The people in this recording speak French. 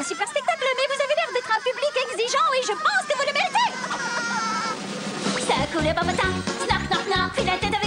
super spectacle, mais vous avez l'air d'être un public exigeant et je pense que vous le méritez. Ça coule pas matin, knock knock knock, puis la tête